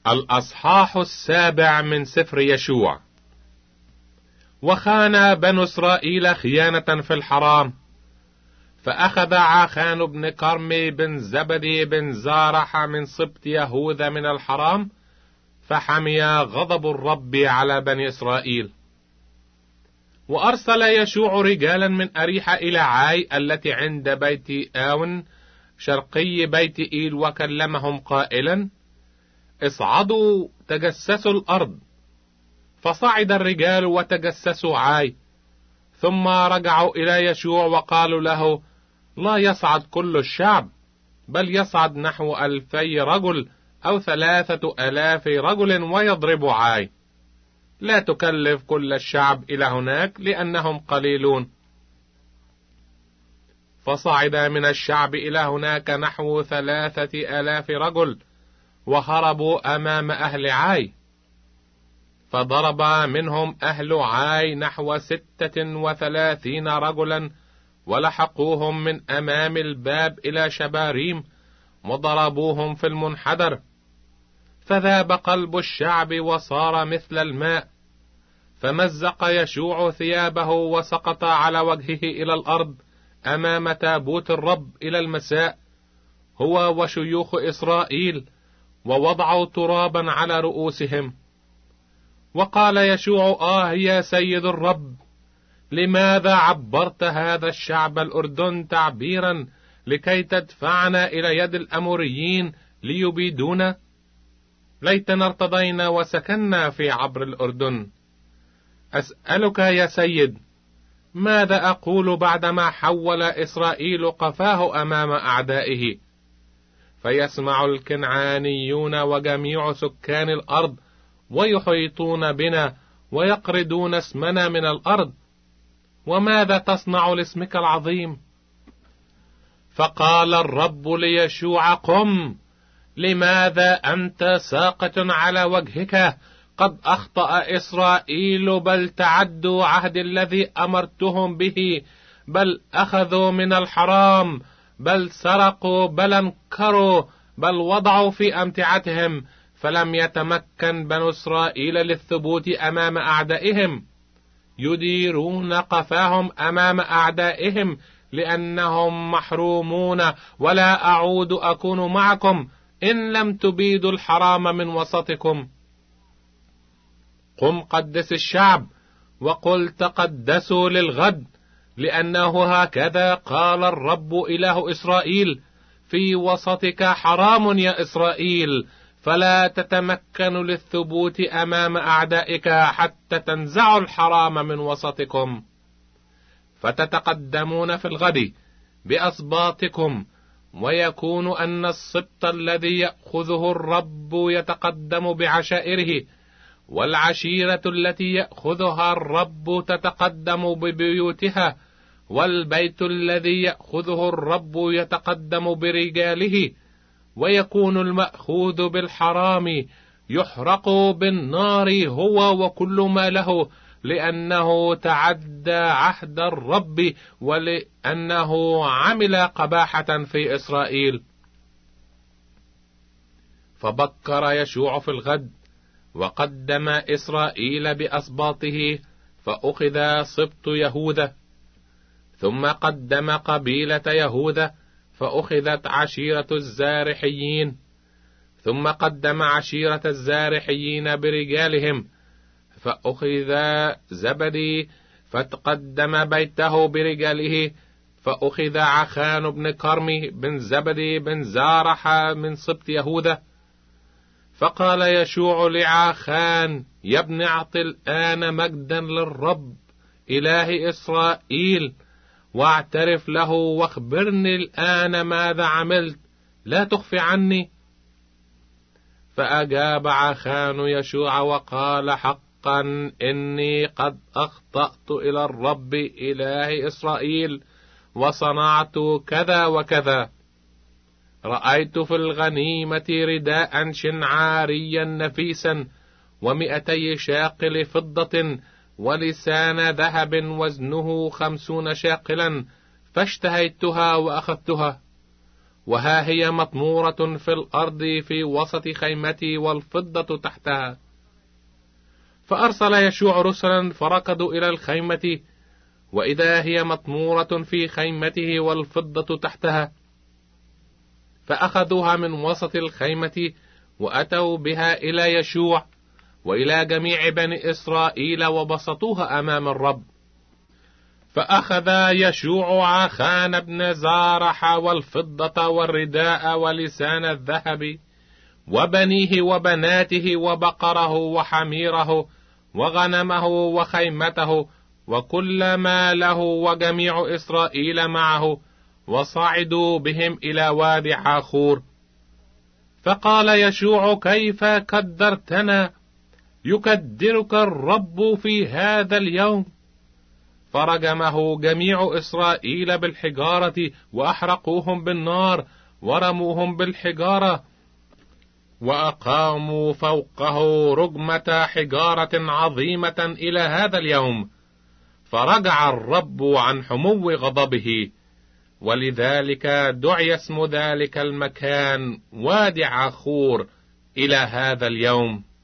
الأصحاح 7 من سفر يشوع. وخان بنو إسرائيل خيانة في الحرام، فأخذ عاخان بن كرمي بن زبدي بن زارح من سبط يهوذا من الحرام، فحمي غضب الرب على بني إسرائيل. وأرسل يشوع رجالا من أريحة إلى عاي التي عند بيت آون شرقي بيت إيل، وكلمهم قائلا: اصعدوا تجسسوا الأرض. فصعد الرجال وتجسسوا عاي، ثم رجعوا إلى يشوع وقالوا له: لا يصعد كل الشعب، بل يصعد نحو 2000 رجل أو 3000 رجل ويضربوا عاي. لا تكلف كل الشعب إلى هناك لأنهم قليلون. فصعد من الشعب إلى هناك نحو 3000 رجل، وهربوا أمام أهل عاي. فضرب منهم أهل عاي نحو 36 رجلا، ولحقوهم من أمام الباب إلى شباريم، وضربوهم في المنحدر. فذاب قلب الشعب وصار مثل الماء. فمزق يشوع ثيابه وسقط على وجهه إلى الأرض أمام تابوت الرب إلى المساء، هو وشيوخ إسرائيل، ووضعوا ترابا على رؤوسهم. وقال يشوع: يا سيد الرب، لماذا عبرت هذا الشعب الأردن تعبيرا لكي تدفعنا إلى يد الأموريين ليبيدونا؟ ليتنا ارتضينا وسكننا في عبر الأردن. أسألك يا سيد، ماذا أقول بعدما حول إسرائيل قفاه أمام أعدائه؟ فيسمع الكنعانيون وجميع سكان الأرض، ويحيطون بنا ويقردون اسمنا من الأرض. وماذا تصنع لاسمك العظيم؟ فقال الرب ليشوع: قم، لماذا أنت ساقط على وجهك؟ قد أخطأ إسرائيل، بل تعدوا عهد الذي أمرتهم به، بل أخذوا من الحرام، بل سرقوا، بل انكروا، بل وضعوا في أمتعتهم، فلم يتمكن بنو إسرائيل للثبوت أمام أعدائهم. يديرون قفاهم أمام أعدائهم لأنهم محرومون، ولا أعود أكون معكم إن لم تبيدوا الحرام من وسطكم. قم قدس الشعب، وقل تقدسوا للغد، لأنه هكذا قال الرب إله إسرائيل: في وسطك حرام يا إسرائيل، فلا تتمكن للثبوت أمام أعدائك حتى تنزعوا الحرام من وسطكم. فتتقدمون في الغد بأسباطكم، ويكون أن السبط الذي يأخذه الرب يتقدم بعشائره، والعشيرة التي يأخذها الرب تتقدم ببيوتها، والبيت الذي يأخذه الرب يتقدم برجاله. ويكون المأخوذ بالحرام يحرق بالنار هو وكل ما له، لأنه تعدى عهد الرب، ولأنه عمل قباحة في إسرائيل. فبكر يشوع في الغد، وقدم إسرائيل بأسباطه، فأخذ سبط يهوذا. ثم قدم قبيلة يهوذا، فأخذت عشيرة الزارحيين. ثم قدم عشيرة الزارحيين برجالهم، فأخذ زبدي، فتقدم بيته برجاله. فأخذ عخان بن كرمي بن زبدي بن زارح من سبط يهوذا. فقال يشوع لعاخان: يا ابن، اعط الآن مجدا للرب إله إسرائيل، واعترف له، واخبرني الآن ماذا عملت، لا تخفي عني. فأجاب عاخان يشوع وقال: حقا إني قد أخطأت إلى الرب إله إسرائيل، وصنعت كذا وكذا. رأيت في الغنيمة رداء شنعاريا نفيسا، 200 شاقل فضة، ولسان ذهب وزنه 50 شاقلا، فاشتهيتها وأخذتها. وها هي مطمورة في الأرض في وسط خيمتي والفضة تحتها. فأرسل يشوع رسلا فركضوا إلى الخيمة، وإذا هي مطمورة في خيمته والفضة تحتها، فأخذوها من وسط الخيمة وأتوا بها إلى يشوع وإلى جميع بني إسرائيل وبسطوها أمام الرب. فأخذ يشوع عخان بن زارح والفضة والرداء ولسان الذهب وبنيه وبناته وبقره وحميره وغنمه وخيمته وكل ما له وجميع إسرائيل معه، وصعدوا بهم إلى وادي عاخور. فقال يشوع: كيف كدرتنا؟ يكدرك الرب في هذا اليوم. فرجمه جميع إسرائيل بالحجارة وأحرقوهم بالنار ورموهم بالحجارة، وأقاموا فوقه رجمة حجارة عظيمة إلى هذا اليوم. فرجع الرب عن حمو غضبه، ولذلك دعي اسم ذلك المكان وادي عاخور إلى هذا اليوم.